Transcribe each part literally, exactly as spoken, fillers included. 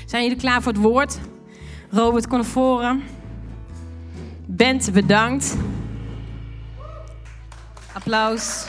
Zijn jullie klaar voor het woord? Robert, kom naar voren. Bent bedankt. Applaus.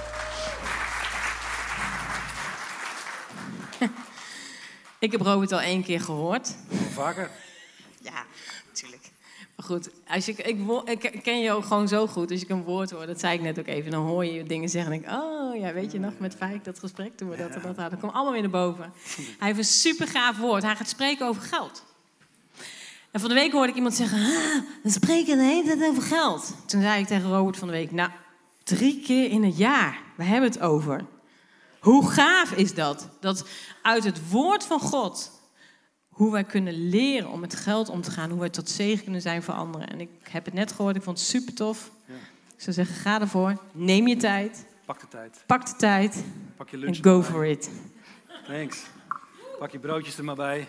Ik heb Robert al één keer gehoord. Vaker? Ja, natuurlijk. Maar goed, als je, ik, ik ken je ook gewoon zo goed. Als ik een woord hoor, dat zei ik net ook even, dan hoor je dingen zeggen en denk ik, oh ja, weet je nog, met Fijk dat gesprek toen we dat en dat hadden. Dat komt allemaal weer naar boven. Hij heeft een super gaaf woord. Hij gaat spreken over geld. En van de week hoorde ik iemand zeggen, ah, we spreken de hele tijd over geld. Toen zei ik tegen Robert van de week, nou, drie keer in het jaar, we hebben het over. Hoe gaaf is dat? Dat uit het woord van God, hoe wij kunnen leren om met geld om te gaan, hoe wij tot zegen kunnen zijn voor anderen. En ik heb het net gehoord, ik vond het super tof. Ja. Ik zou zeggen, ga ervoor, neem je tijd. Pak de tijd. Pak de tijd. Pak je lunch en go erbij. for it. Thanks. Pak je broodjes er maar bij.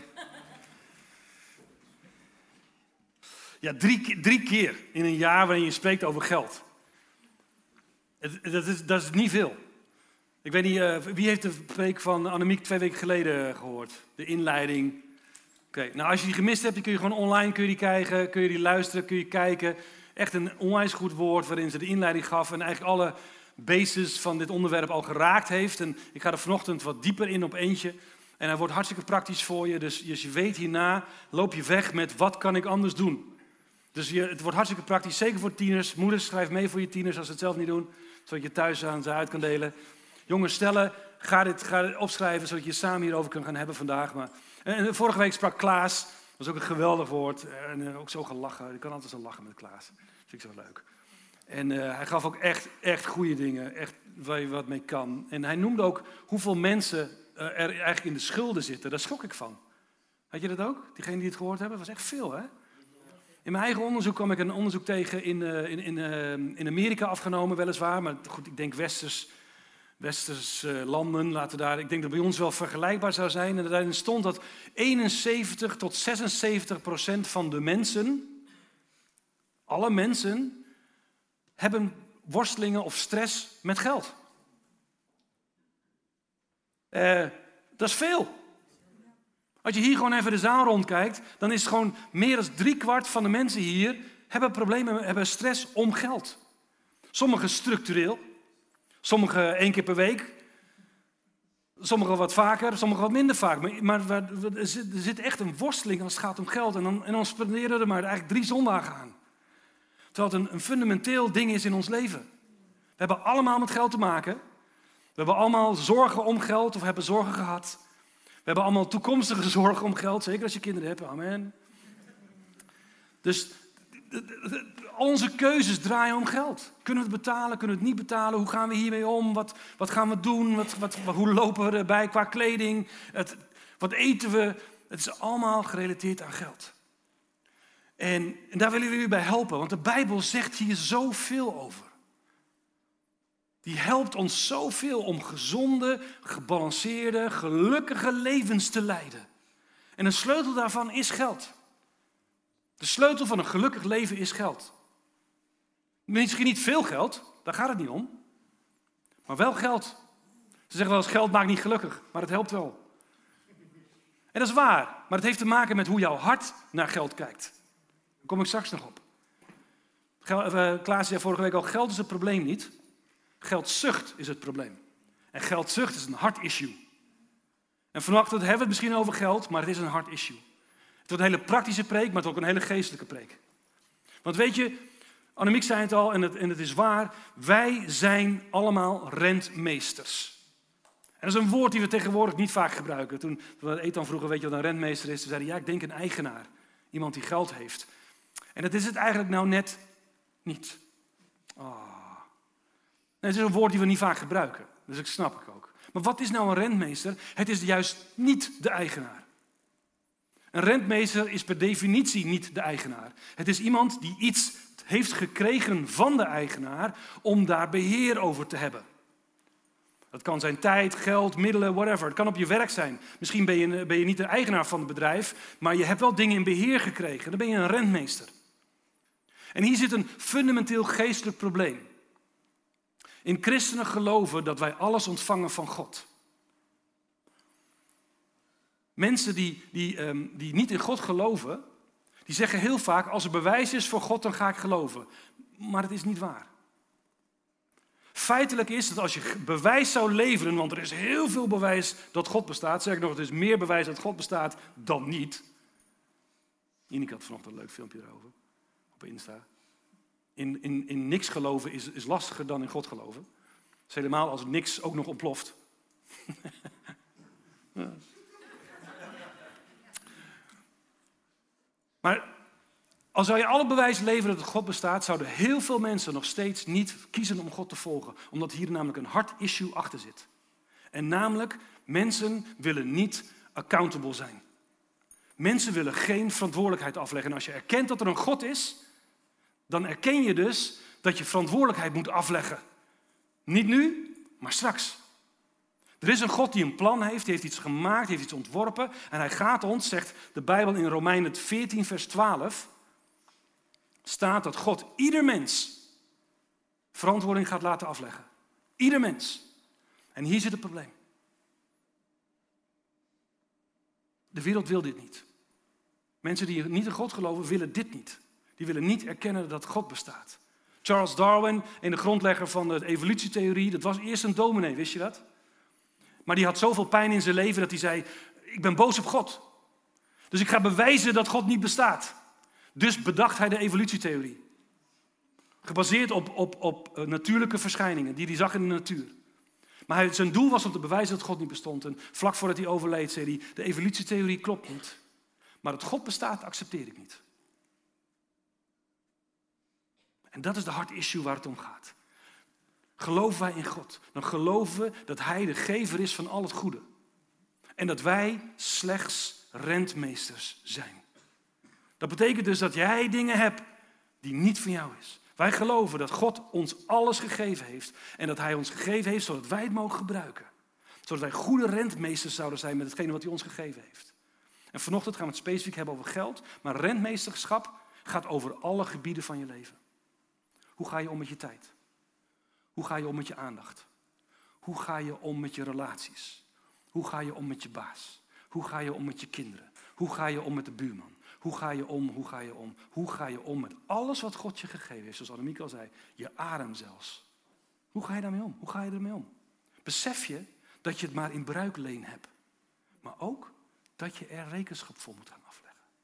Ja, drie, drie keer in een jaar waarin je spreekt over geld. Het, dat, is, dat is niet veel. Ik weet niet, uh, wie heeft de preek van Annemiek twee weken geleden gehoord? De inleiding. Oké, okay. Nou als je die gemist hebt, dan kun je gewoon online kun je die kijken, kun je die luisteren, kun je kijken. Echt een onwijs goed woord waarin ze de inleiding gaf en eigenlijk alle bases van dit onderwerp al geraakt heeft. En ik ga er vanochtend wat dieper in op eentje. En hij wordt hartstikke praktisch voor je, dus als je weet hierna, loop je weg met wat kan ik anders doen. Dus je, het wordt hartstikke praktisch, zeker voor tieners. Moeders, schrijf mee voor je tieners als ze het zelf niet doen. Zodat je thuis aan ze uit kan delen. Jongens, stellen, ga dit, ga dit opschrijven, zodat je het samen hierover kunt gaan hebben vandaag. Maar, en, en vorige week sprak Klaas, dat was ook een geweldig woord. En uh, ook zo gelachen, ik kan altijd zo lachen met Klaas. Dat vind ik zo leuk. En uh, hij gaf ook echt, echt goede dingen, echt waar je wat mee kan. En hij noemde ook hoeveel mensen uh, er eigenlijk in de schulden zitten. Daar schrok ik van. Had je dat ook? Diegenen die het gehoord hebben, dat was echt veel, hè? In mijn eigen onderzoek kwam ik een onderzoek tegen in, uh, in, in, uh, in Amerika afgenomen, weliswaar. Maar goed, ik denk westers, westers uh, landen, laten daar. Ik denk dat bij ons wel vergelijkbaar zou zijn. En daarin stond dat eenenzeventig tot zesenzeventig procent van de mensen, alle mensen, hebben worstelingen of stress met geld. Uh, dat is veel. Als je hier gewoon even de zaal rondkijkt, dan is het gewoon meer dan driekwart van de mensen hier hebben problemen, hebben stress om geld. Sommigen structureel, sommigen één keer per week, sommigen wat vaker, sommigen wat minder vaak. Maar, maar er zit echt een worsteling als het gaat om geld en dan, en dan spenderen we er maar eigenlijk drie zondagen aan. Terwijl het een, een fundamenteel ding is in ons leven. We hebben allemaal met geld te maken. We hebben allemaal zorgen om geld of hebben zorgen gehad. We hebben allemaal toekomstige zorgen om geld, zeker als je kinderen hebt. Amen. Dus al onze keuzes draaien om geld. Kunnen we het betalen, kunnen we het niet betalen? Hoe gaan we hiermee om? Wat, wat gaan we doen? Wat, wat, hoe lopen we erbij qua kleding? Het, wat eten we? Het is allemaal gerelateerd aan geld. En, en daar willen we u bij helpen, want de Bijbel zegt hier zoveel over. Die helpt ons zoveel om gezonde, gebalanceerde, gelukkige levens te leiden. En een sleutel daarvan is geld. De sleutel van een gelukkig leven is geld. Misschien niet veel geld, daar gaat het niet om. Maar wel geld. Ze zeggen wel eens, geld maakt niet gelukkig, maar het helpt wel. En dat is waar, maar het heeft te maken met hoe jouw hart naar geld kijkt. Daar kom ik straks nog op. Klaas zei vorige week al, geld is het probleem niet. Geldzucht is het probleem. En geldzucht is een hard issue. En vanochtend hebben we het misschien over geld, maar het is een hard issue. Het wordt een hele praktische preek, maar het is ook een hele geestelijke preek. Want weet je, Annemiek zei het al en het, en het is waar, wij zijn allemaal rentmeesters. En dat is een woord die we tegenwoordig niet vaak gebruiken. Toen we Ethan vroegen, weet je wat een rentmeester is? Toen zeiden ja, ik denk een eigenaar. Iemand die geld heeft. En dat is het eigenlijk nou net niet. Oh. Nee, het is een woord die we niet vaak gebruiken. Dus ik snap het ook. Maar wat is nou een rentmeester? Het is juist niet de eigenaar. Een rentmeester is per definitie niet de eigenaar. Het is iemand die iets heeft gekregen van de eigenaar om daar beheer over te hebben. Dat kan zijn tijd, geld, middelen, whatever. Het kan op je werk zijn. Misschien ben je, ben je niet de eigenaar van het bedrijf, maar je hebt wel dingen in beheer gekregen. Dan ben je een rentmeester. En hier zit een fundamenteel geestelijk probleem. In christenen geloven dat wij alles ontvangen van God. Mensen die, die, um, die niet in God geloven, die zeggen heel vaak, als er bewijs is voor God, dan ga ik geloven. Maar het is niet waar. Feitelijk is dat als je bewijs zou leveren, want er is heel veel bewijs dat God bestaat. Zeg ik nog, er is meer bewijs dat God bestaat dan niet. Ineke had vanochtend een leuk filmpje erover, op Insta. In, in, in niks geloven is, is lastiger dan in God geloven. Dat is helemaal als niks ook nog ontploft. Ja. Maar als zou je alle bewijs leveren dat God bestaat, zouden heel veel mensen nog steeds niet kiezen om God te volgen. Omdat hier namelijk een hard issue achter zit. En namelijk, mensen willen niet accountable zijn. Mensen willen geen verantwoordelijkheid afleggen. En als je erkent dat er een God is, dan erken je dus dat je verantwoordelijkheid moet afleggen. Niet nu, maar straks. Er is een God die een plan heeft, die heeft iets gemaakt, die heeft iets ontworpen. En hij gaat ons, zegt de Bijbel in Romeinen veertien vers twaalf, staat dat God ieder mens verantwoording gaat laten afleggen. Ieder mens. En hier zit het probleem. De wereld wil dit niet. Mensen die niet in God geloven, willen dit niet. Die willen niet erkennen dat God bestaat. Charles Darwin, een de grondlegger van de evolutietheorie, dat was eerst een dominee, wist je dat? Maar die had zoveel pijn in zijn leven dat hij zei, ik ben boos op God. Dus ik ga bewijzen dat God niet bestaat. Dus bedacht hij de evolutietheorie. Gebaseerd op, op, op natuurlijke verschijningen die hij zag in de natuur. Maar hij, zijn doel was om te bewijzen dat God niet bestond. En vlak voordat hij overleed zei hij, de evolutietheorie klopt niet. Maar dat God bestaat, accepteer ik niet. En dat is de hard issue waar het om gaat. Geloven wij in God, dan geloven we dat Hij de gever is van al het goede. En dat wij slechts rentmeesters zijn. Dat betekent dus dat jij dingen hebt die niet van jou is. Wij geloven dat God ons alles gegeven heeft. En dat Hij ons gegeven heeft zodat wij het mogen gebruiken. Zodat wij goede rentmeesters zouden zijn met hetgene wat Hij ons gegeven heeft. En vanochtend gaan we het specifiek hebben over geld. Maar rentmeesterschap gaat over alle gebieden van je leven. Hoe ga je om met je tijd? Hoe ga je om met je aandacht? Hoe ga je om met je relaties? Hoe ga je om met je baas? Hoe ga je om met je kinderen? Hoe ga je om met de buurman? Hoe ga je om, hoe ga je om? Hoe ga je om met alles wat God je gegeven heeft? Zoals Annemiek al zei, je adem zelfs. Hoe ga je daarmee om? Hoe ga je ermee om? Besef je dat je het maar in bruikleen hebt. Maar ook dat je er rekenschap voor moet gaan afleggen.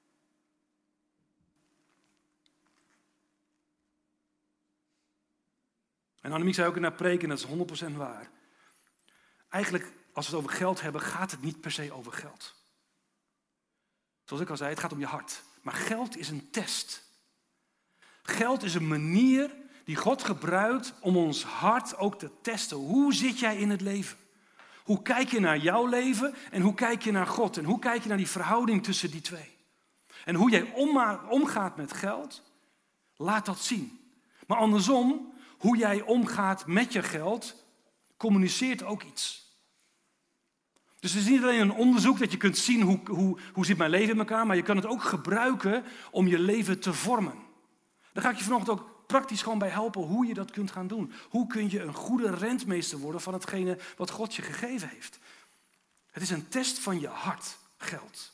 En Annemiek zei ook in haar preek, en dat is honderd procent waar. Eigenlijk, als we het over geld hebben, gaat het niet per se over geld. Zoals ik al zei, het gaat om je hart. Maar geld is een test. Geld is een manier die God gebruikt om ons hart ook te testen. Hoe zit jij in het leven? Hoe kijk je naar jouw leven en hoe kijk je naar God? En hoe kijk je naar die verhouding tussen die twee? En hoe jij omgaat met geld, laat dat zien. Maar andersom, hoe jij omgaat met je geld, communiceert ook iets. Dus het is niet alleen een onderzoek dat je kunt zien hoe, hoe, hoe zit mijn leven in elkaar, maar je kan het ook gebruiken om je leven te vormen. Daar ga ik je vanochtend ook praktisch gewoon bij helpen hoe je dat kunt gaan doen. Hoe kun je een goede rentmeester worden van hetgene wat God je gegeven heeft. Het is een test van je hart, geld.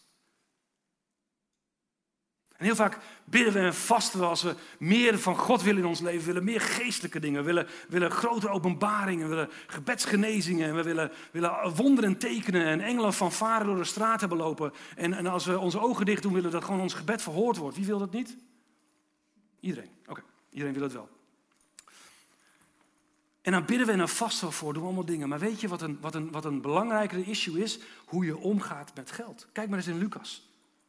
En heel vaak bidden we en vasten we als we meer van God willen in ons leven. We willen meer geestelijke dingen. We willen, willen grotere openbaringen. We willen gebedsgenezingen. We willen, willen wonderen tekenen. En engelen van varen door de straat hebben lopen. En, en als we onze ogen dicht doen, willen we dat gewoon ons gebed verhoord wordt. Wie wil dat niet? Iedereen. Oké, okay. Iedereen wil dat wel. En dan bidden we en dan vasten we voor. Doen we allemaal dingen. Maar weet je wat een, wat een, wat een belangrijkere issue is? Hoe je omgaat met geld. Kijk maar eens in Lucas.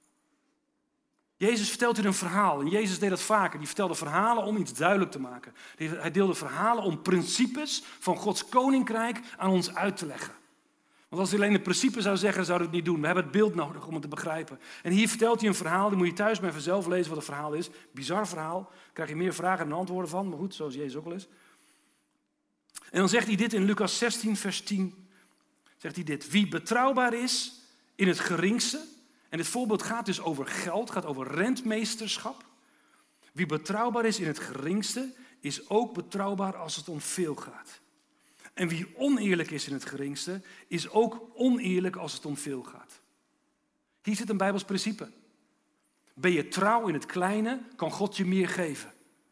Jezus vertelt hier een verhaal. En Jezus deed dat vaker. Die vertelde verhalen om iets duidelijk te maken. Hij deelde verhalen om principes van Gods koninkrijk aan ons uit te leggen. Want als hij alleen de principes zou zeggen, zouden we het niet doen. We hebben het beeld nodig om het te begrijpen. En hier vertelt hij een verhaal. Die moet je thuis maar even zelf lezen wat het verhaal is. Bizar verhaal. Daar krijg je meer vragen dan antwoorden van. Maar goed, zoals Jezus ook al is. En dan zegt hij dit in Lucas zestien, vers tien. Zegt hij dit. Wie betrouwbaar is in het geringste. En dit voorbeeld gaat dus over geld, gaat over rentmeesterschap. Wie betrouwbaar is in het geringste, is ook betrouwbaar als het om veel gaat. En wie oneerlijk is in het geringste, is ook oneerlijk als het om veel gaat. Hier zit een Bijbels principe. Ben je trouw in het kleine, kan God je meer geven.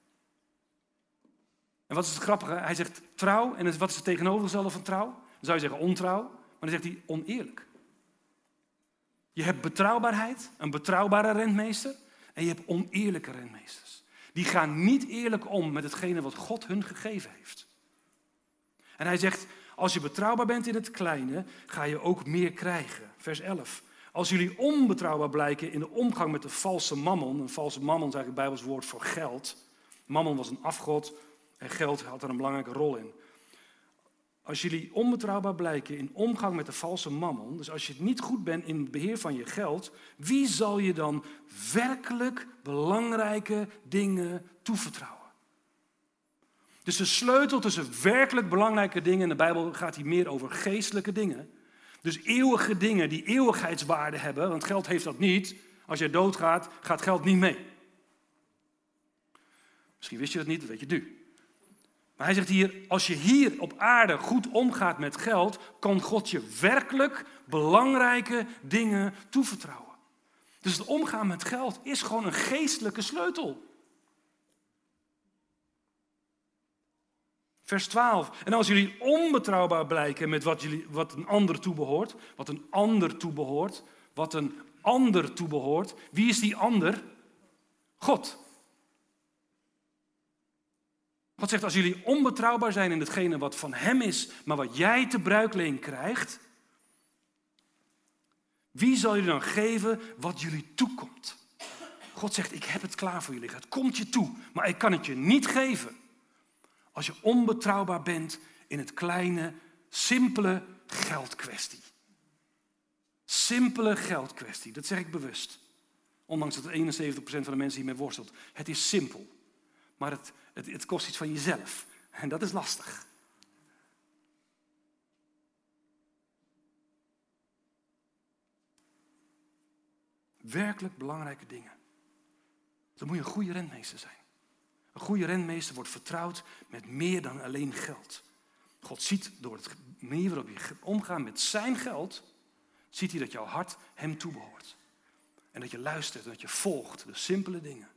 En wat is het grappige? Hij zegt trouw, en wat is het tegenovergestelde van trouw? Dan zou je zeggen ontrouw, maar dan zegt hij oneerlijk. Je hebt betrouwbaarheid, een betrouwbare rentmeester, en je hebt oneerlijke rentmeesters. Die gaan niet eerlijk om met hetgene wat God hun gegeven heeft. En hij zegt, als je betrouwbaar bent in het kleine, ga je ook meer krijgen. Vers elf. Als jullie onbetrouwbaar blijken in de omgang met de valse mammon. Een valse mammon is eigenlijk het Bijbels woord voor geld. Mammon was een afgod en geld had er een belangrijke rol in. Als jullie onbetrouwbaar blijken in omgang met de valse mammon, dus als je niet goed bent in het beheer van je geld, wie zal je dan werkelijk belangrijke dingen toevertrouwen? Dus de sleutel tussen werkelijk belangrijke dingen, in de Bijbel gaat hier meer over geestelijke dingen. Dus eeuwige dingen die eeuwigheidswaarde hebben, want geld heeft dat niet. Als jij doodgaat, gaat geld niet mee. Misschien wist je dat niet, dat weet je nu. Maar hij zegt hier, als je hier op aarde goed omgaat met geld, kan God je werkelijk belangrijke dingen toevertrouwen. Dus het omgaan met geld is gewoon een geestelijke sleutel. Vers twaalf. En als jullie onbetrouwbaar blijken met wat, jullie, wat een ander toebehoort, wat een ander toebehoort, wat een ander toebehoort. Wie is die ander? God. God zegt, als jullie onbetrouwbaar zijn in hetgene wat van hem is, maar wat jij te bruikleen krijgt, wie zal je dan geven wat jullie toekomt? God zegt, ik heb het klaar voor je liggen. Het komt je toe, maar ik kan het je niet geven. Als je onbetrouwbaar bent in het kleine, simpele geldkwestie. Simpele geldkwestie, dat zeg ik bewust. Ondanks dat eenenzeventig procent van de mensen hiermee worstelt. Het is simpel, maar het, het, het kost iets van jezelf. En dat is lastig. Werkelijk belangrijke dingen. Dan moet je een goede rentmeester zijn. Een goede rentmeester wordt vertrouwd met meer dan alleen geld. God ziet door de manier waarop je omgaat met zijn geld, ziet hij dat jouw hart hem toebehoort. En dat je luistert en dat je volgt de simpele dingen.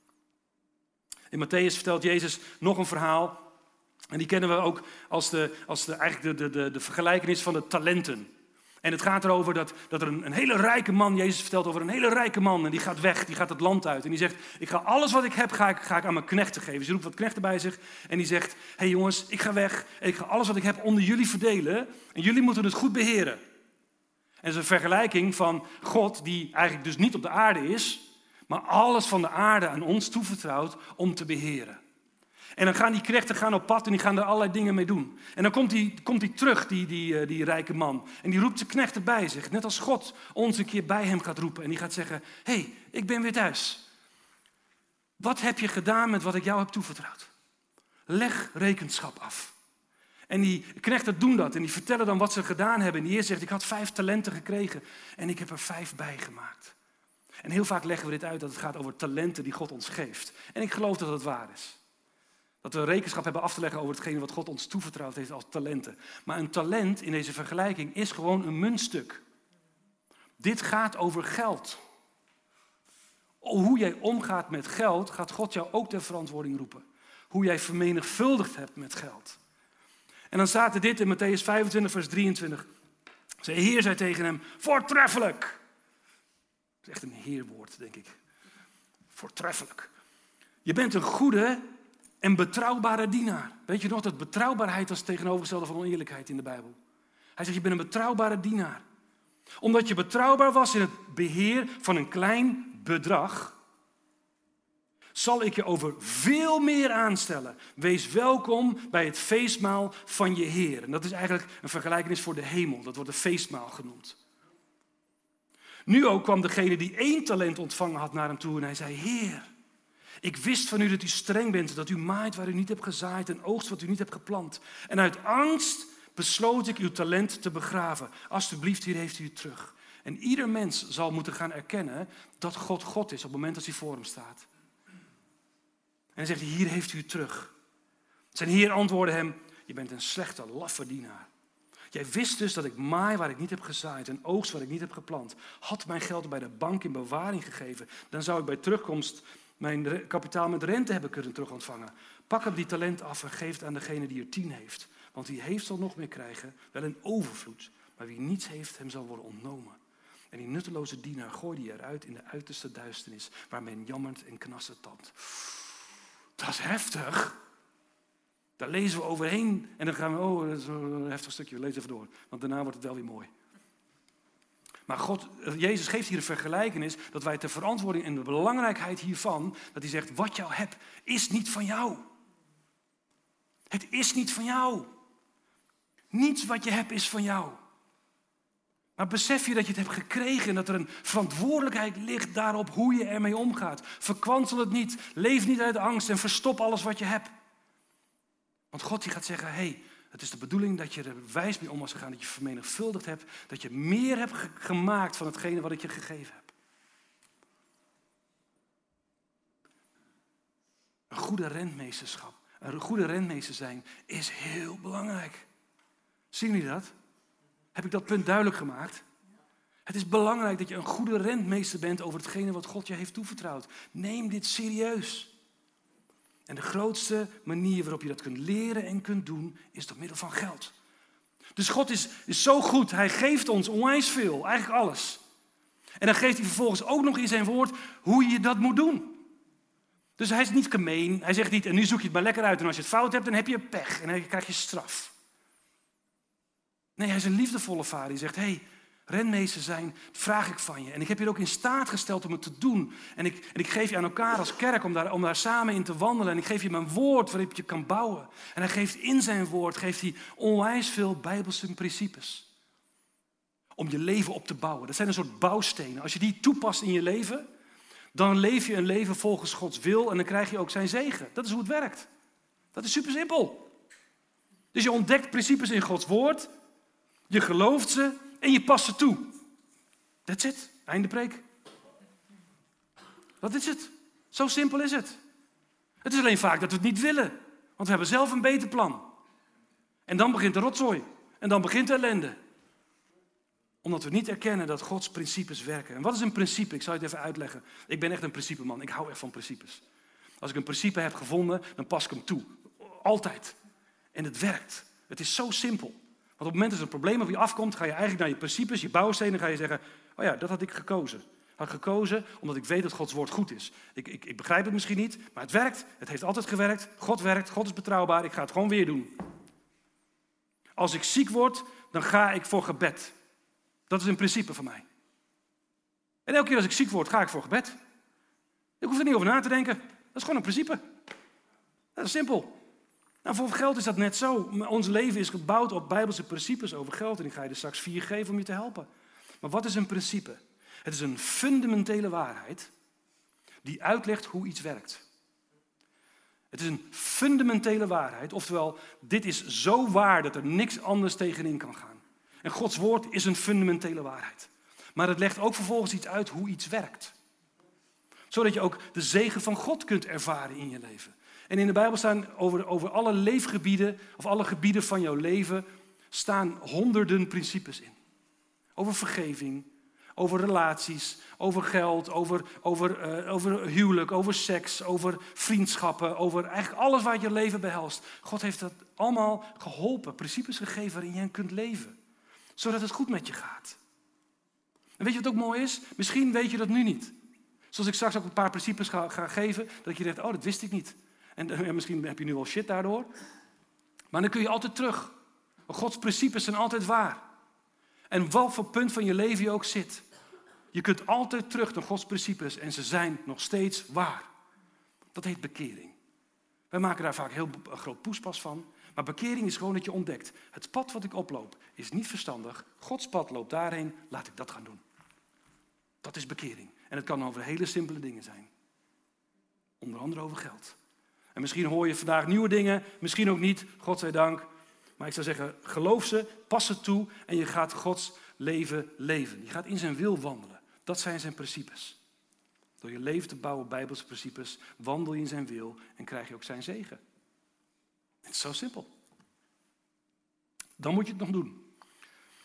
In Matthäus vertelt Jezus nog een verhaal. En die kennen we ook als de, als de, eigenlijk de, de, de, de vergelijkenis van de talenten. En het gaat erover dat, dat er een, een hele rijke man, Jezus vertelt over een hele rijke man. En die gaat weg, die gaat het land uit. En die zegt, ik ga alles wat ik heb, ga ik, ga ik aan mijn knechten geven. Dus hij roept wat knechten bij zich. En die zegt, hé hey jongens, ik ga weg. En ik ga alles wat ik heb onder jullie verdelen. En jullie moeten het goed beheren. En dat is een vergelijking van God, die eigenlijk dus niet op de aarde is. Maar alles van de aarde aan ons toevertrouwt om te beheren. En dan gaan die knechten gaan op pad en die gaan er allerlei dingen mee doen. En dan komt hij komt die terug, die, die, die rijke man. En die roept de knechten bij zich. Net als God ons een keer bij hem gaat roepen. En die gaat zeggen, hé, hey, ik ben weer thuis. Wat heb je gedaan met wat ik jou heb toevertrouwd? Leg rekenschap af. En die knechten doen dat. En die vertellen dan wat ze gedaan hebben. En die eerste zegt, ik had vijf talenten gekregen. En ik heb er vijf bij gemaakt. En heel vaak leggen we dit uit dat het gaat over talenten die God ons geeft. En ik geloof dat het waar is. Dat we rekenschap hebben af te leggen over hetgene wat God ons toevertrouwd heeft als talenten. Maar een talent in deze vergelijking is gewoon een muntstuk. Dit gaat over geld. Hoe jij omgaat met geld, gaat God jou ook ter verantwoording roepen. Hoe jij vermenigvuldigd hebt met geld. En dan staat er dit in Matthäus vijfentwintig, vers drieëntwintig. De Heer zei tegen hem, voortreffelijk. Dat is echt een heerwoord, denk ik. Voortreffelijk. Je bent een goede en betrouwbare dienaar. Weet je nog dat betrouwbaarheid was het tegenovergestelde van oneerlijkheid in de Bijbel. Hij zegt, je bent een betrouwbare dienaar. Omdat je betrouwbaar was in het beheer van een klein bedrag, zal ik je over veel meer aanstellen. Wees welkom bij het feestmaal van je Heer. En dat is eigenlijk een vergelijkenis voor de hemel. Dat wordt een feestmaal genoemd. Nu ook kwam degene die één talent ontvangen had naar hem toe en hij zei, Heer, ik wist van u dat u streng bent, dat u maait waar u niet hebt gezaaid en oogst wat u niet hebt geplant. En uit angst besloot ik uw talent te begraven. Alsjeblieft, hier heeft u het terug. En ieder mens zal moeten gaan erkennen dat God God is op het moment dat hij voor hem staat. En hij zegt, hier heeft u het terug. Zijn Heer antwoordde hem, je bent een slechte, laffe dienaar. Jij wist dus dat ik maai waar ik niet heb gezaaid en oogst waar ik niet heb geplant. Had mijn geld bij de bank in bewaring gegeven, dan zou ik bij terugkomst mijn kapitaal met rente hebben kunnen terugontvangen. Pak hem die talent af en geef het aan degene die er tien heeft. Want wie heeft zal nog meer krijgen, wel in overvloed. Maar wie niets heeft, hem zal worden ontnomen. En die nutteloze dienaar gooi die eruit in de uiterste duisternis, waar men jammert en knarsetand. Dat is heftig. Daar lezen we overheen en dan gaan we, oh, dat is een heftig stukje, we lezen even door. Want daarna wordt het wel weer mooi. Maar God, Jezus geeft hier een vergelijkenis dat wij ter verantwoording en de belangrijkheid hiervan, dat hij zegt, wat jou hebt, is niet van jou. Het is niet van jou. Niets wat je hebt is van jou. Maar besef je dat je het hebt gekregen en dat er een verantwoordelijkheid ligt daarop hoe je ermee omgaat. Verkwansel het niet, leef niet uit angst en verstop alles wat je hebt. Want God die gaat zeggen, hé, hey, het is de bedoeling dat je er wijs mee om was gegaan, dat je vermenigvuldigd hebt, dat je meer hebt ge- gemaakt van hetgene wat ik je gegeven heb. Een goede rentmeesterschap, een goede rentmeester zijn is heel belangrijk. Zien jullie dat? Heb ik dat punt duidelijk gemaakt? Het is belangrijk dat je een goede rentmeester bent over hetgene wat God je heeft toevertrouwd. Neem dit serieus. En de grootste manier waarop je dat kunt leren en kunt doen, is door middel van geld. Dus God is, is zo goed, hij geeft ons onwijs veel, eigenlijk alles. En dan geeft hij vervolgens ook nog in zijn woord hoe je dat moet doen. Dus hij is niet gemeen, hij zegt niet, en nu zoek je het maar lekker uit. En als je het fout hebt, dan heb je pech en dan krijg je straf. Nee, hij is een liefdevolle vader die zegt, hé, hey, renmeester zijn, vraag ik van je. En ik heb je er ook in staat gesteld om het te doen. En ik, en ik geef je aan elkaar als kerk om daar, om daar samen in te wandelen. En ik geef je mijn woord waarop je kan bouwen. En hij geeft in zijn woord geeft hij onwijs veel bijbelse principes. Om je leven op te bouwen. Dat zijn een soort bouwstenen. Als je die toepast in je leven, dan leef je een leven volgens Gods wil. En dan krijg je ook zijn zegen. Dat is hoe het werkt. Dat is super simpel. Dus je ontdekt principes in Gods woord. Je gelooft ze en je past ze toe. That's it. Einde preek. Dat is het. Zo simpel is het. Het is alleen vaak dat we het niet willen. Want we hebben zelf een beter plan. En dan begint de rotzooi. En dan begint de ellende. Omdat we niet erkennen dat Gods principes werken. En wat is een principe? Ik zal het even uitleggen. Ik ben echt een principeman. Ik hou echt van principes. Als ik een principe heb gevonden, dan pas ik hem toe. Altijd. En het werkt. Het is zo simpel. Want op het moment dat er een probleem op je afkomt, ga je eigenlijk naar je principes, je bouwstenen, ga je zeggen, oh ja, dat had ik gekozen. Had ik gekozen omdat ik weet dat Gods woord goed is. Ik, ik, ik begrijp het misschien niet, maar het werkt. Het heeft altijd gewerkt. God werkt, God is betrouwbaar. Ik ga het gewoon weer doen. Als ik ziek word, dan ga ik voor gebed. Dat is een principe van mij. En elke keer als ik ziek word, ga ik voor gebed. Ik hoef er niet over na te denken. Dat is gewoon een principe. Dat is simpel. Nou, voor geld is dat net zo. Ons leven is gebouwd op bijbelse principes over geld. En ik ga je er straks vier geven om je te helpen. Maar wat is een principe? Het is een fundamentele waarheid die uitlegt hoe iets werkt. Het is een fundamentele waarheid. Oftewel, dit is zo waar dat er niks anders tegenin kan gaan. En Gods woord is een fundamentele waarheid. Maar het legt ook vervolgens iets uit hoe iets werkt. Zodat je ook de zegen van God kunt ervaren in je leven. En in de Bijbel staan over, over alle leefgebieden, of alle gebieden van jouw leven, staan honderden principes in. Over vergeving, over relaties, over geld, over, over, uh, over huwelijk, over seks, over vriendschappen, over eigenlijk alles waar je leven behelst. God heeft dat allemaal geholpen, principes gegeven waarin je kunt leven. Zodat het goed met je gaat. En weet je wat ook mooi is? Misschien weet je dat nu niet. Zoals ik straks ook een paar principes ga, ga geven, dat je denkt, oh, dat wist ik niet. En uh, misschien heb je nu wel shit daardoor. Maar dan kun je altijd terug. Want Gods principes zijn altijd waar. En wat voor punt van je leven je ook zit. Je kunt altijd terug naar Gods principes en ze zijn nog steeds waar. Dat heet bekering. Wij maken daar vaak heel een groot poespas van. Maar bekering is gewoon dat je ontdekt. Het pad wat ik oploop is niet verstandig. Gods pad loopt daarheen, laat ik dat gaan doen. Dat is bekering. En het kan over hele simpele dingen zijn. Onder andere over geld. En misschien hoor je vandaag nieuwe dingen, misschien ook niet, godzijdank. Maar ik zou zeggen, geloof ze, pas ze toe en je gaat Gods leven leven. Je gaat in zijn wil wandelen. Dat zijn zijn principes. Door je leven te bouwen op bijbelse principes, wandel je in zijn wil en krijg je ook zijn zegen. Het is zo simpel. Dan moet je het nog doen.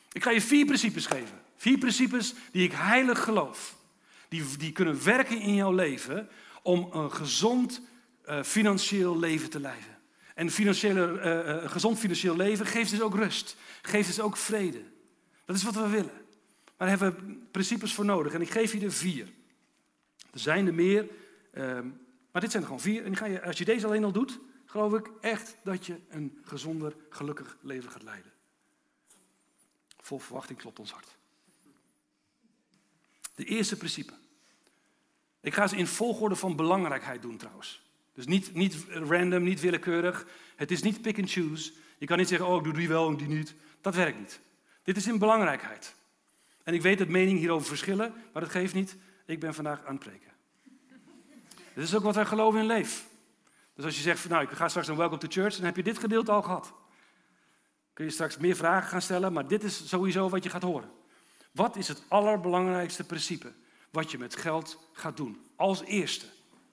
Ik ga je vier principes geven. Vier principes die ik heilig geloof. Die, die kunnen werken in jouw leven om een gezond uh, financieel leven te leiden. En financiële, uh, uh, gezond financieel leven geeft dus ook rust. Geeft dus ook vrede. Dat is wat we willen. Maar daar hebben we principes voor nodig. En ik geef je er vier. Er zijn er meer. Um, maar dit zijn er gewoon vier. En die ga je, als je deze alleen al doet, geloof ik echt dat je een gezonder, gelukkig leven gaat leiden. Vol verwachting klopt ons hart. De eerste principe. Ik ga ze in volgorde van belangrijkheid doen trouwens. Dus niet, niet random, niet willekeurig. Het is niet pick and choose. Je kan niet zeggen, oh ik doe die wel en die niet. Dat werkt niet. Dit is in belangrijkheid. En ik weet dat meningen hierover verschillen, maar dat geeft niet. Ik ben vandaag aan het preken. Dit is ook wat wij geloven in leef. Dus als je zegt, nou ik ga straks een welcome to church, dan heb je dit gedeelte al gehad. Kun je straks meer vragen gaan stellen, maar dit is sowieso wat je gaat horen. Wat is het allerbelangrijkste principe wat je met geld gaat doen? Als eerste.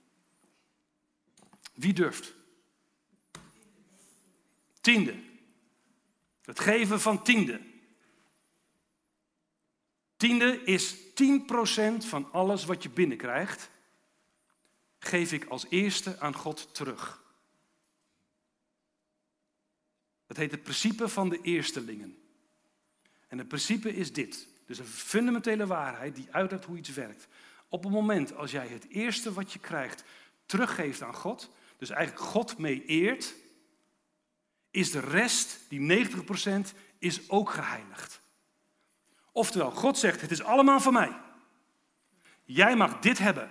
Wie durft? Tiende. Het geven van tiende. Tiende is tien procent van alles wat je binnenkrijgt, geef ik als eerste aan God terug. Dat heet het principe van de eerstelingen. En het principe is dit. Dus een fundamentele waarheid die uitlegt hoe iets werkt. Op het moment als jij het eerste wat je krijgt teruggeeft aan God, dus eigenlijk God mee eert, is de rest, die negentig procent, is ook geheiligd. Oftewel, God zegt, het is allemaal van mij. Jij mag dit hebben.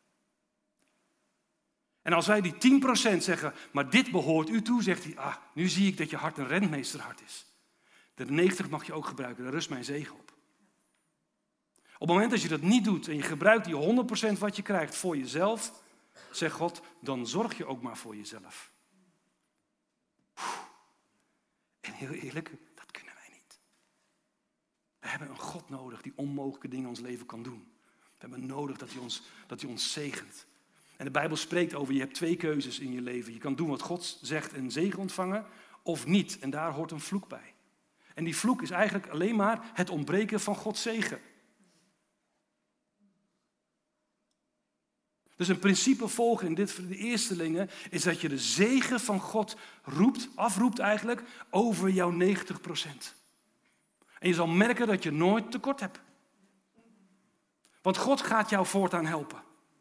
En als wij die tien procent zeggen, maar dit behoort u toe, zegt hij, ah, nu zie ik dat je hart een rentmeesterhart is. De negentig mag je ook gebruiken, daar rust mijn zegen op. Op het moment dat je dat niet doet en je gebruikt die honderd procent wat je krijgt voor jezelf, zegt God, dan zorg je ook maar voor jezelf. En heel eerlijk, dat kunnen wij niet. We hebben een God nodig die onmogelijke dingen in ons leven kan doen. We hebben nodig dat hij ons, dat hij ons zegent. En de Bijbel spreekt over, je hebt twee keuzes in je leven. Je kan doen wat God zegt en zegen ontvangen, of niet. En daar hoort een vloek bij. En die vloek is eigenlijk alleen maar het ontbreken van Gods zegen. Dus een principe volgen in dit voor de eerstelingen is dat je de zegen van God roept, afroept eigenlijk, over jouw negentig procent. En je zal merken dat je nooit tekort hebt. Want God gaat jou voortaan helpen.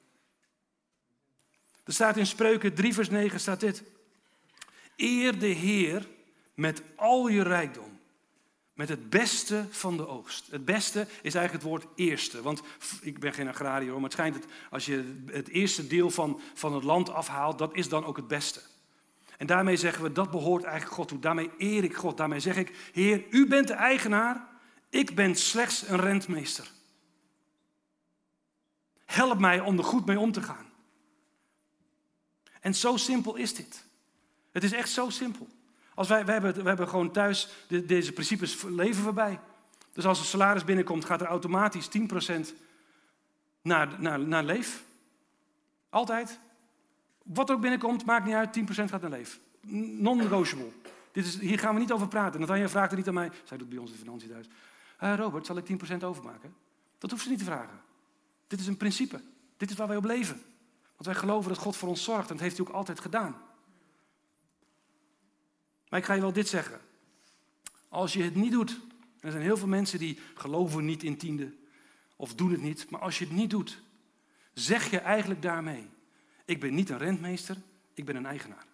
Er staat in Spreuken drie vers negen staat dit. Eer de Heer met al je rijkdom. Met het beste van de oogst. Het beste is eigenlijk het woord eerste. Want ik ben geen agrariër, maar het schijnt dat als je het eerste deel van, van het land afhaalt, dat is dan ook het beste. En daarmee zeggen we, dat behoort eigenlijk God toe. Daarmee eer ik God. Daarmee zeg ik, Heer, u bent de eigenaar. Ik ben slechts een rentmeester. Help mij om er goed mee om te gaan. En zo simpel is dit. Het is echt zo simpel. Als wij, wij, hebben, we hebben gewoon thuis de, deze principes leven voorbij. Dus als er salaris binnenkomt, gaat er automatisch tien procent naar, naar, naar leef. Altijd. Wat er ook binnenkomt, maakt niet uit, tien procent gaat naar leef. Non-negotiable. Dit is, hier gaan we niet over praten. Nathania vraagt er niet aan mij. Zij doet bij ons de financiën thuis. Uh, Robert, zal ik tien procent overmaken? Dat hoeft ze niet te vragen. Dit is een principe. Dit is waar wij op leven. Want wij geloven dat God voor ons zorgt. En dat heeft hij ook altijd gedaan. Maar ik ga je wel dit zeggen. Als je het niet doet. En er zijn heel veel mensen die geloven niet in tiende. Of doen het niet. Maar als je het niet doet. Zeg je eigenlijk daarmee. Ik ben niet een rentmeester. Ik ben een eigenaar.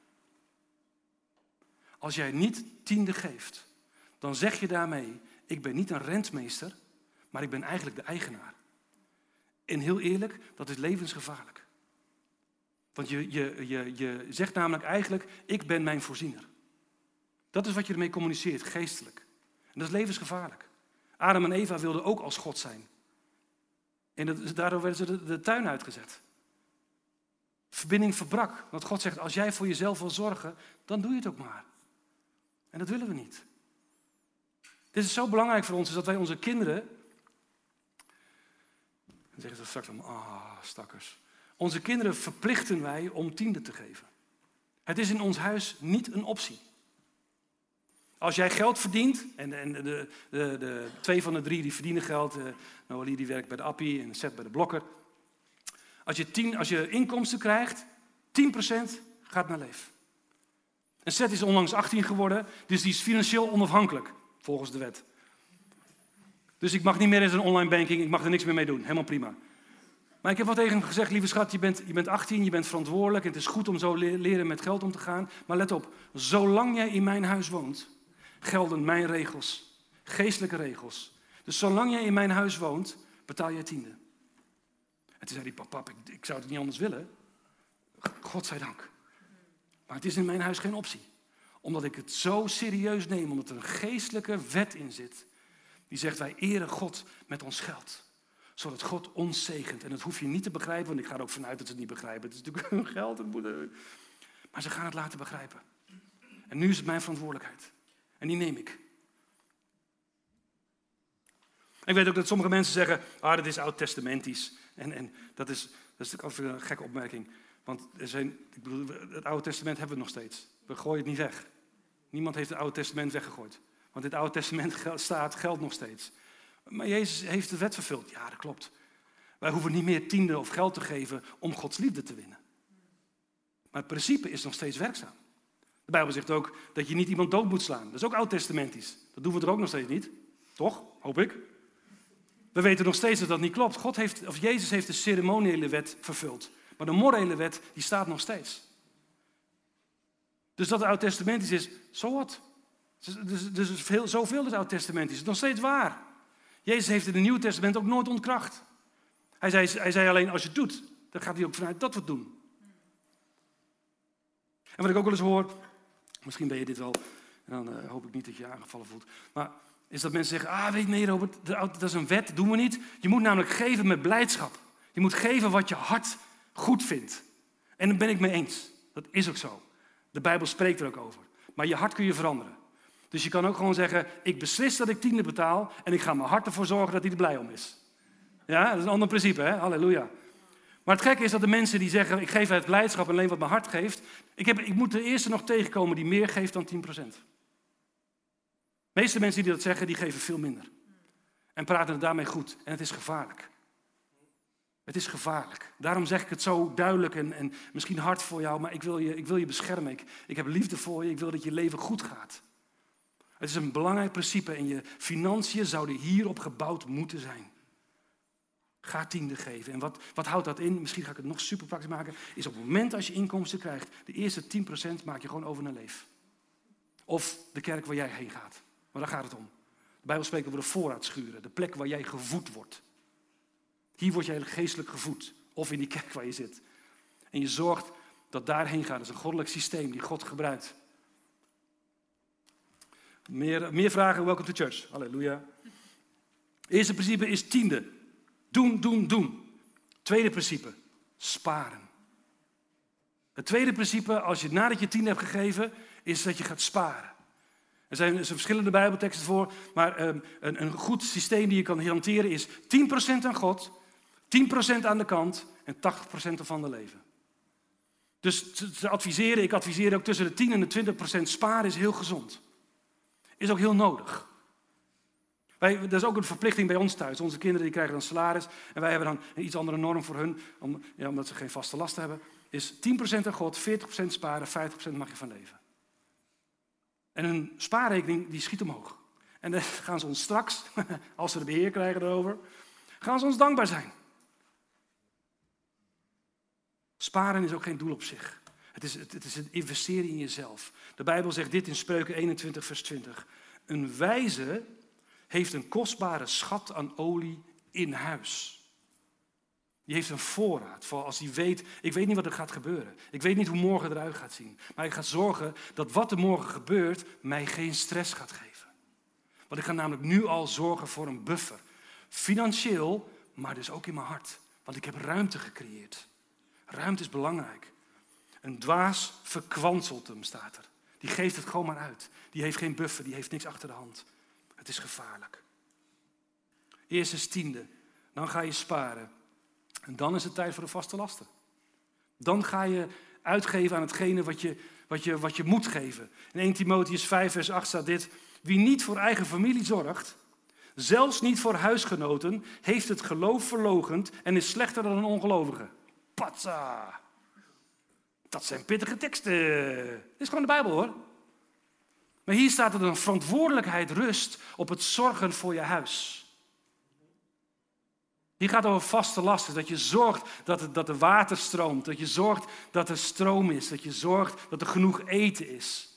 Als jij niet tiende geeft. Dan zeg je daarmee. Ik ben niet een rentmeester. Maar ik ben eigenlijk de eigenaar. En heel eerlijk. Dat is levensgevaarlijk. Want je, je, je, je zegt namelijk eigenlijk. Ik ben mijn voorziener. Dat is wat je ermee communiceert, geestelijk. En dat is levensgevaarlijk. Adam en Eva wilden ook als God zijn. En dat, daardoor werden ze de, de tuin uitgezet. Verbinding verbrak. Want God zegt, als jij voor jezelf wil zorgen, dan doe je het ook maar. En dat willen we niet. Dit is zo belangrijk voor ons, is dat wij onze kinderen... Dan zeggen ze straks allemaal, ah, stakkers. Onze kinderen verplichten wij om tiende te geven. Het is in ons huis niet een optie. Als jij geld verdient, en, en de, de, de, de twee van de drie die verdienen geld, uh, Noëlie die werkt bij de Appie en Seth bij de Blokker. Als je, tien, als je inkomsten krijgt, tien procent gaat naar Leef. En Seth is onlangs achttien geworden, dus die is financieel onafhankelijk, volgens de wet. Dus ik mag niet meer in zijn online banking, ik mag er niks meer mee doen, helemaal prima. Maar ik heb wel tegen hem gezegd, lieve schat, je bent, je bent achttien, je bent verantwoordelijk. Het is goed om zo le- leren met geld om te gaan. Maar let op, zolang jij in mijn huis woont, gelden mijn regels. Geestelijke regels. Dus zolang jij in mijn huis woont, betaal jij tiende. En toen zei hij, pap, pap ik, ik zou het niet anders willen. Godzijdank. Maar het is in mijn huis geen optie. Omdat ik het zo serieus neem, omdat er een geestelijke wet in zit. Die zegt, wij eren God met ons geld. Zodat God ons zegent. En dat hoef je niet te begrijpen, want ik ga er ook vanuit dat ze het niet begrijpen. Het is natuurlijk hun geld. Het moet... Maar ze gaan het laten begrijpen. En nu is het mijn verantwoordelijkheid. En die neem ik. Ik weet ook dat sommige mensen zeggen, ah, dat is oud-testamentisch. En, en dat is, dat is natuurlijk altijd een gekke opmerking. Want er zijn, ik bedoel, het Oude Testament hebben we nog steeds. We gooien het niet weg. Niemand heeft het Oude Testament weggegooid. Want dit Oude Testament staat, geldt nog steeds. Maar Jezus heeft de wet vervuld. Ja, dat klopt. Wij hoeven niet meer tiende of geld te geven om Gods liefde te winnen. Maar het principe is nog steeds werkzaam. De Bijbel zegt ook dat je niet iemand dood moet slaan. Dat is ook oud-testamentisch. Dat doen we er ook nog steeds niet. Toch? Hoop ik. We weten nog steeds dat dat niet klopt. God heeft, of Jezus heeft de ceremoniële wet vervuld. Maar de morele wet, die staat nog steeds. Dus dat het oud-testamentisch is, zo wat. Dus, dus veel, zoveel is oud-testamentisch. Het is nog steeds waar. Jezus heeft in het Nieuwe Testament ook nooit ontkracht. Hij zei, hij zei alleen, als je het doet, dan gaat hij ook vanuit dat we het doen. En wat ik ook wel eens hoor, misschien ben je dit wel, en dan uh, hoop ik niet dat je je aangevallen voelt, maar is dat mensen zeggen, ah weet je nee Robert, dat is een wet, dat doen we niet. Je moet namelijk geven met blijdschap. Je moet geven wat je hart goed vindt. En daar ben ik mee eens. Dat is ook zo. De Bijbel spreekt er ook over. Maar je hart kun je veranderen. Dus je kan ook gewoon zeggen, ik beslis dat ik tiende betaal en ik ga mijn hart ervoor zorgen dat hij er blij om is. Ja, dat is een ander principe, hè? Halleluja. Maar het gekke is dat de mensen die zeggen, ik geef uit blijdschap alleen wat mijn hart geeft. Ik, heb, ik moet de eerste nog tegenkomen die meer geeft dan tien procent. De meeste mensen die dat zeggen, die geven veel minder. En praten het daarmee goed. En het is gevaarlijk. Het is gevaarlijk. Daarom zeg ik het zo duidelijk en, en misschien hard voor jou, maar ik wil je, ik wil je beschermen. Ik, ik heb liefde voor je, ik wil dat je leven goed gaat. Het is een belangrijk principe en je financiën zouden hierop gebouwd moeten zijn. Ga tiende geven. En wat, wat houdt dat in? Misschien ga ik het nog super praktisch maken. Is op het moment als je inkomsten krijgt, de eerste tien procent maak je gewoon over naar Leef. Of de kerk waar jij heen gaat. Maar daar gaat het om. De Bijbel spreekt over de voorraadschuren. De plek waar jij gevoed wordt. Hier word jij geestelijk gevoed. Of in die kerk waar je zit. En je zorgt dat daarheen gaat. Dat is een goddelijk systeem die God gebruikt. Meer, meer vragen? Welcome to church. Halleluja. Eerste principe is tiende. Doen, doen, doen. Tweede principe. Sparen. Het tweede principe, als je nadat je tiende hebt gegeven, is dat je gaat sparen. Er zijn, er zijn verschillende Bijbelteksten voor, maar um, een, een goed systeem die je kan hanteren is tien procent aan God, tien procent aan de kant en tachtig procent ervan de leven. Dus te, te adviseren, ik adviseer ook tussen de tien en de twintig procent sparen is heel gezond. Is ook heel nodig. Wij, dat is ook een verplichting bij ons thuis. Onze kinderen die krijgen dan salaris en wij hebben dan een iets andere norm voor hun, om, ja, omdat ze geen vaste lasten hebben. Is tien procent aan God, veertig procent sparen, vijftig procent mag je van leven. En hun spaarrekening die schiet omhoog. En dan gaan ze ons straks, als ze de beheer krijgen erover, gaan ze ons dankbaar zijn. Sparen is ook geen doel op zich. Het is, het, het is een investeren in jezelf. De Bijbel zegt dit in Spreuken eenentwintig vers twintig. Een wijze heeft een kostbare schat aan olie in huis. Die heeft een voorraad voor als hij weet, ik weet niet wat er gaat gebeuren. Ik weet niet hoe morgen eruit gaat zien. Maar ik ga zorgen dat wat er morgen gebeurt mij geen stress gaat geven. Want ik ga namelijk nu al zorgen voor een buffer. Financieel, maar dus ook in mijn hart. Want ik heb ruimte gecreëerd. Ruimte is belangrijk. Een dwaas verkwanselt hem, staat er. Die geeft het gewoon maar uit. Die heeft geen buffer, die heeft niks achter de hand. Het is gevaarlijk. Eerst is tiende, dan ga je sparen. En dan is het tijd voor de vaste lasten. Dan ga je uitgeven aan hetgene wat je, wat je, wat je moet geven. In eerste Timotheüs vijf vers acht staat dit. Wie niet voor eigen familie zorgt, zelfs niet voor huisgenoten, heeft het geloof verloochend en is slechter dan een ongelovige. Patsa! Dat zijn pittige teksten. Dit is gewoon de Bijbel hoor. Maar hier staat dat een verantwoordelijkheid rust op het zorgen voor je huis. Hier gaat over vaste lasten. Dat je zorgt dat, het, dat er water stroomt. Dat je zorgt dat er stroom is. Dat je zorgt dat er genoeg eten is.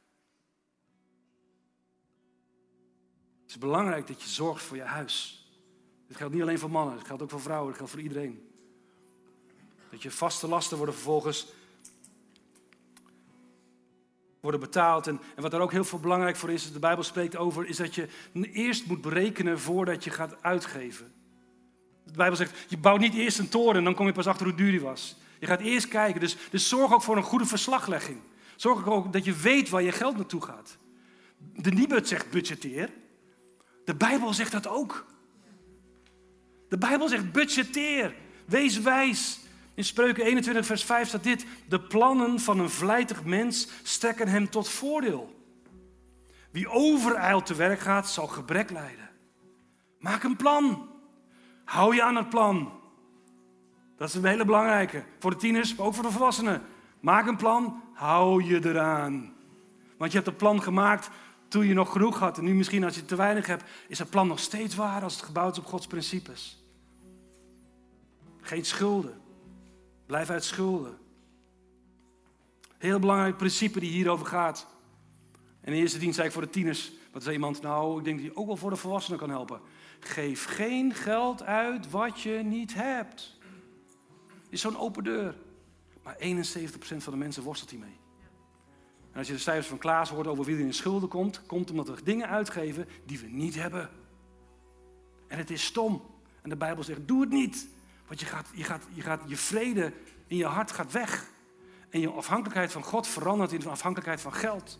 Het is belangrijk dat je zorgt voor je huis. Dit geldt niet alleen voor mannen. Het geldt ook voor vrouwen. Het geldt voor iedereen. Dat je vaste lasten worden vervolgens worden betaald. En, en wat daar ook heel veel belangrijk voor is, de Bijbel spreekt over, is dat je eerst moet berekenen voordat je gaat uitgeven. De Bijbel zegt, je bouwt niet eerst een toren en dan kom je pas achter hoe duur die was. Je gaat eerst kijken, dus, dus zorg ook voor een goede verslaglegging. Zorg ook dat je weet waar je geld naartoe gaat. De Nibud zegt budgetteer. De Bijbel zegt dat ook. De Bijbel zegt budgetteer. Wees wijs. In Spreuken eenentwintig vers vijf staat dit. De plannen van een vlijtig mens strekken hem tot voordeel. Wie overijld te werk gaat, zal gebrek lijden. Maak een plan. Hou je aan het plan. Dat is een hele belangrijke. Voor de tieners, maar ook voor de volwassenen. Maak een plan, hou je eraan. Want je hebt een plan gemaakt toen je nog genoeg had. En nu misschien als je te weinig hebt, is dat plan nog steeds waar als het gebouwd is op Gods principes. Geen schulden. Blijf uit schulden. Heel belangrijk principe die hierover gaat. En in de eerste dienst zei ik voor de tieners. Wat zei iemand? Nou, ik denk dat je ook wel voor de volwassenen kan helpen. Geef geen geld uit wat je niet hebt. Is zo'n open deur. Maar eenenzeventig procent van de mensen worstelt hiermee. En als je de cijfers van Klaas hoort over wie er in schulden komt, komt omdat we dingen uitgeven die we niet hebben. En het is stom. En de Bijbel zegt, doe het niet. Want je gaat, je gaat, je gaat, je vrede in je hart gaat weg. En je afhankelijkheid van God verandert in een afhankelijkheid van geld.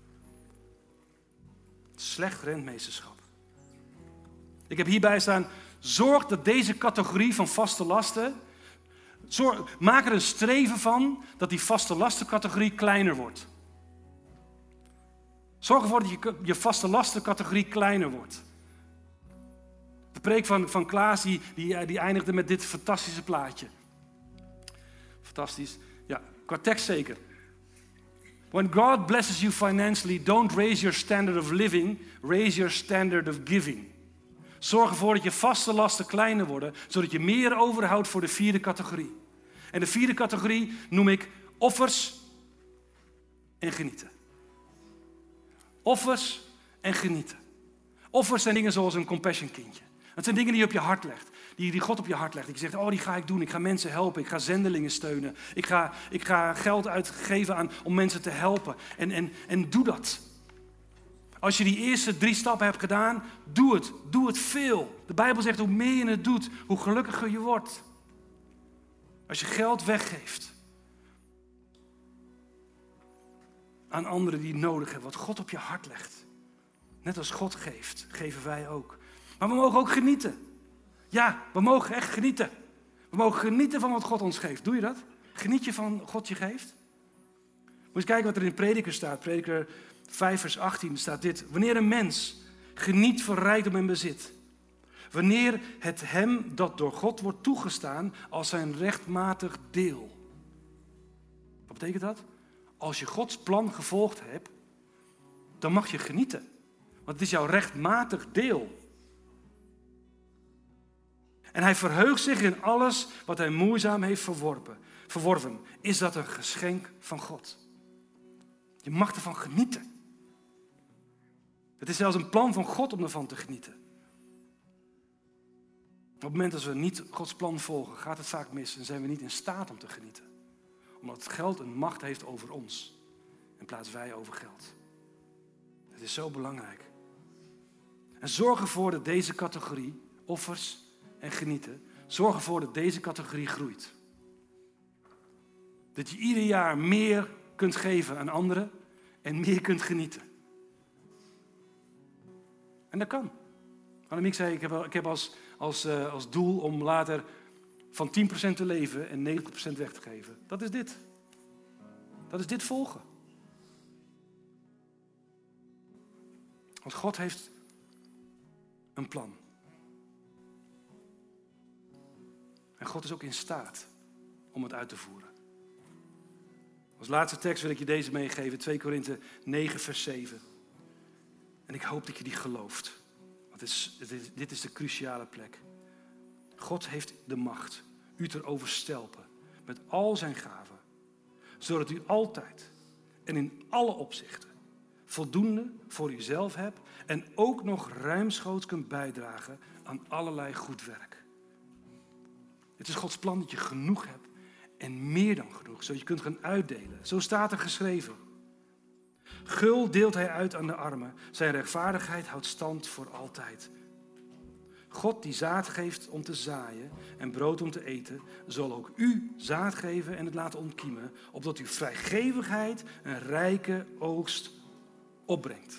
Slecht rentmeesterschap. Ik heb hierbij staan, zorg dat deze categorie van vaste lasten, zorg, maak er een streven van dat die vaste lastencategorie kleiner wordt. Zorg ervoor dat je, je vaste lastencategorie kleiner wordt. De preek van, van Klaas die, die, die eindigde met dit fantastische plaatje. Fantastisch. Ja, qua tekst zeker. When God blesses you financially, don't raise your standard of living, raise your standard of giving. Zorg ervoor dat je vaste lasten kleiner worden, zodat je meer overhoudt voor de vierde categorie. En de vierde categorie noem ik offers en genieten. Offers en genieten. Offers zijn dingen zoals een compassion kindje. Dat zijn dingen die je op je hart legt. Die, die God op je hart legt. Die zegt, oh die ga ik doen. Ik ga mensen helpen. Ik ga zendelingen steunen. Ik ga, ik ga geld uitgeven aan, om mensen te helpen. En, en, en doe dat. Als je die eerste drie stappen hebt gedaan, doe het. Doe het veel. De Bijbel zegt, hoe meer je het doet, hoe gelukkiger je wordt. Als je geld weggeeft aan anderen die het nodig hebben, wat God op je hart legt. Net als God geeft, geven wij ook. Maar we mogen ook genieten. Ja, we mogen echt genieten. We mogen genieten van wat God ons geeft. Doe je dat? Geniet je van wat God je geeft? Moet eens kijken wat er in Prediker staat. Prediker vijf vers achttien staat dit. Wanneer een mens geniet van rijkdom en bezit. Wanneer het hem dat door God wordt toegestaan als zijn rechtmatig deel. Wat betekent dat? Als je Gods plan gevolgd hebt, dan mag je genieten. Want het is jouw rechtmatig deel. En hij verheugt zich in alles wat hij moeizaam heeft verworpen, verworven. Is dat een geschenk van God? Je mag ervan genieten. Het is zelfs een plan van God om ervan te genieten. Op het moment dat we niet Gods plan volgen, gaat het vaak mis en zijn we niet in staat om te genieten. Omdat het geld een macht heeft over ons, in plaats wij over geld. Het is zo belangrijk. En zorg ervoor dat deze categorie, offers en genieten, zorg ervoor dat deze categorie groeit. Dat je ieder jaar meer kunt geven aan anderen en meer kunt genieten. En dat kan. Annemiek zei, ik heb, ik heb als, als, uh, als doel om later van tien procent te leven en negentig procent weg te geven. Dat is dit. Dat is dit volgen. Want God heeft een plan. En God is ook in staat om het uit te voeren. Als laatste tekst wil ik je deze meegeven, twee Korinthe negen vers zeven. En ik hoop dat je die gelooft. Want dit is, dit is de cruciale plek. God heeft de macht u te overstelpen met al zijn gaven. Zodat u altijd en in alle opzichten voldoende voor uzelf hebt. En ook nog ruimschoots kunt bijdragen aan allerlei goed werk. Het is Gods plan dat je genoeg hebt. En meer dan genoeg, zodat je kunt gaan uitdelen. Zo staat er geschreven. Gul deelt hij uit aan de armen. Zijn rechtvaardigheid houdt stand voor altijd. God die zaad geeft om te zaaien en brood om te eten, zal ook u zaad geven en het laten ontkiemen, opdat uw vrijgevigheid een rijke oogst opbrengt.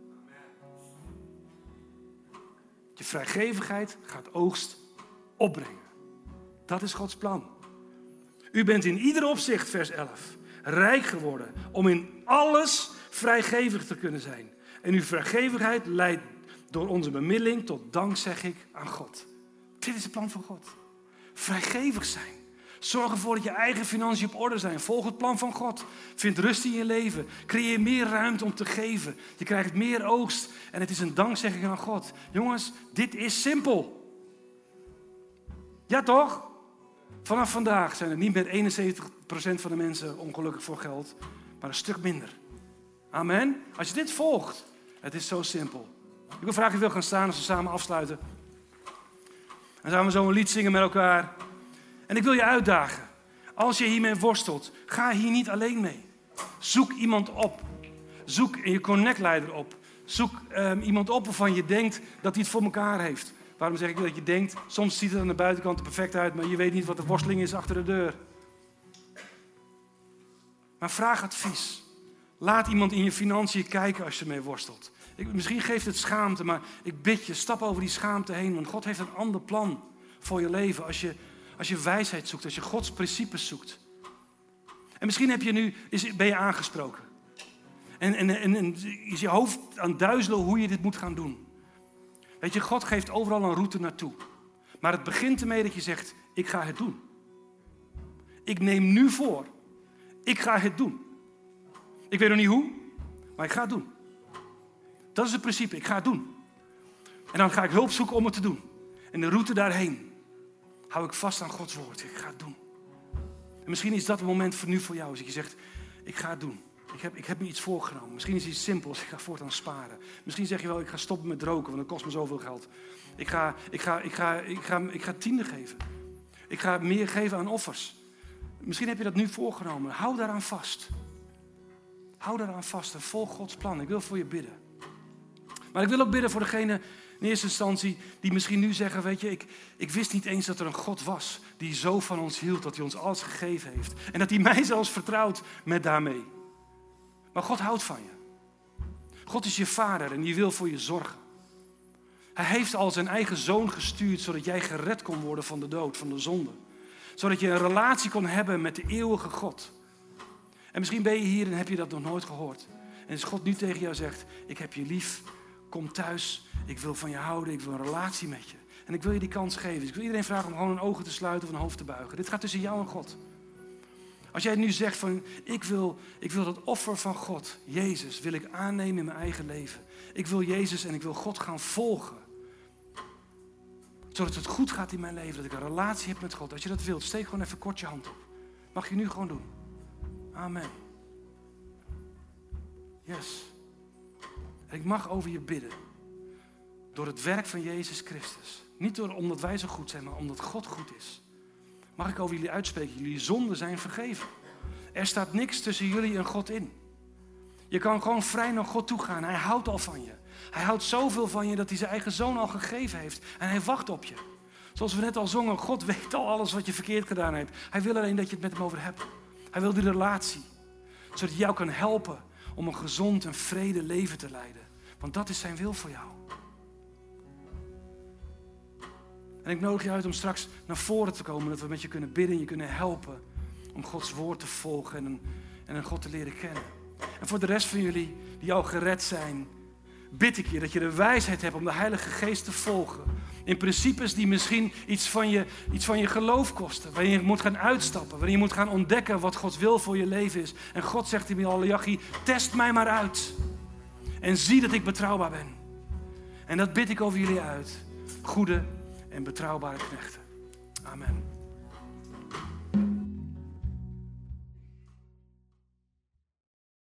Je vrijgevigheid gaat oogst opbrengen. Dat is Gods plan. U bent in ieder opzicht, vers elf, rijk geworden om in alles vrijgevig te kunnen zijn. En uw vrijgevigheid leidt door onze bemiddeling tot dankzegging aan God. Dit is het plan van God. Vrijgevig zijn. Zorg ervoor dat je eigen financiën op orde zijn. Volg het plan van God. Vind rust in je leven. Creëer meer ruimte om te geven. Je krijgt meer oogst en het is een dankzegging aan God. Jongens, dit is simpel. Ja toch? Vanaf vandaag zijn er niet meer eenenzeventig procent van de mensen ongelukkig voor geld, maar een stuk minder. Amen. Als je dit volgt, het is zo simpel. Ik wil vragen of je wil gaan staan als we samen afsluiten. Dan gaan we zo een lied zingen met elkaar. En ik wil je uitdagen. Als je hiermee worstelt, ga hier niet alleen mee. Zoek iemand op. Zoek je connectleider op. Zoek um, iemand op waarvan je denkt dat hij het voor elkaar heeft. Waarom zeg ik dat je denkt, soms ziet het aan de buitenkant er perfect uit, maar je weet niet wat de worsteling is achter de deur. Maar vraag advies. Laat iemand in je financiën kijken als je ermee worstelt. Ik, misschien geeft het schaamte, maar ik bid je, stap over die schaamte heen. Want God heeft een ander plan voor je leven. Als je, als je wijsheid zoekt, als je Gods principes zoekt. En misschien heb je nu, is, ben je aangesproken. En, en, en, en is je hoofd aan het duizelen hoe je dit moet gaan doen. Weet je, God geeft overal een route naartoe. Maar het begint ermee dat je zegt, ik ga het doen. Ik neem nu voor. Ik ga het doen. Ik weet nog niet hoe, maar ik ga het doen. Dat is het principe, ik ga het doen. En dan ga ik hulp zoeken om het te doen. En de route daarheen hou ik vast aan Gods woord. Ik ga het doen. En misschien is dat het moment voor nu voor jou. Als je zegt, ik ga het doen. Ik heb, ik heb me iets voorgenomen. Misschien is het iets simpels. Ik ga voortaan sparen. Misschien zeg je wel, ik ga stoppen met roken, want dat kost me zoveel geld. Ik ga, ik ga, ik ga, ik ga, ik ga tiende geven. Ik ga meer geven aan offers. Misschien heb je dat nu voorgenomen. Hou daaraan vast. Hou daaraan vast en volg Gods plan. Ik wil voor je bidden. Maar ik wil ook bidden voor degene in eerste instantie die misschien nu zeggen, weet je, ik, ik wist niet eens dat er een God was die zo van ons hield, dat hij ons alles gegeven heeft. En dat hij mij zelfs vertrouwt met daarmee. Maar God houdt van je. God is je vader en die wil voor je zorgen. Hij heeft al zijn eigen zoon gestuurd, zodat jij gered kon worden van de dood, van de zonde. Zodat je een relatie kon hebben met de eeuwige God. En misschien ben je hier en heb je dat nog nooit gehoord. En als God nu tegen jou zegt, ik heb je lief, kom thuis, ik wil van je houden, ik wil een relatie met je. En ik wil je die kans geven. Dus ik wil iedereen vragen om gewoon een ogen te sluiten of een hoofd te buigen. Dit gaat tussen jou en God. Als jij nu zegt van, ik wil, ik wil dat offer van God, Jezus, wil ik aannemen in mijn eigen leven. Ik wil Jezus en ik wil God gaan volgen. Zodat het goed gaat in mijn leven, dat ik een relatie heb met God. Als je dat wilt, steek gewoon even kort je hand op. Mag je nu gewoon doen. Amen. Yes. En ik mag over je bidden. Door het werk van Jezus Christus. Niet door, omdat wij zo goed zijn, maar omdat God goed is. Mag ik over jullie uitspreken, jullie zonden zijn vergeven. Er staat niks tussen jullie en God in. Je kan gewoon vrij naar God toe gaan. Hij houdt al van je. Hij houdt zoveel van je dat hij zijn eigen zoon al gegeven heeft. En hij wacht op je. Zoals we net al zongen, God weet al alles wat je verkeerd gedaan hebt. Hij wil alleen dat je het met hem over hebt. Hij wil die relatie. Zodat hij jou kan helpen om een gezond en vrede leven te leiden. Want dat is zijn wil voor jou. En ik nodig je uit om straks naar voren te komen. Dat we met je kunnen bidden en je kunnen helpen. Om Gods woord te volgen en een, en een God te leren kennen. En voor de rest van jullie die al gered zijn. bid ik je dat je de wijsheid hebt om de Heilige Geest te volgen. In principes die misschien iets van je, iets van je geloof kosten. Waarin je moet gaan uitstappen. Waarin je moet gaan ontdekken wat Gods wil voor je leven is. En God zegt in Maleachi, test mij maar uit. En zie dat ik betrouwbaar ben. En dat bid ik over jullie uit. Goede en betrouwbare knechten. Amen.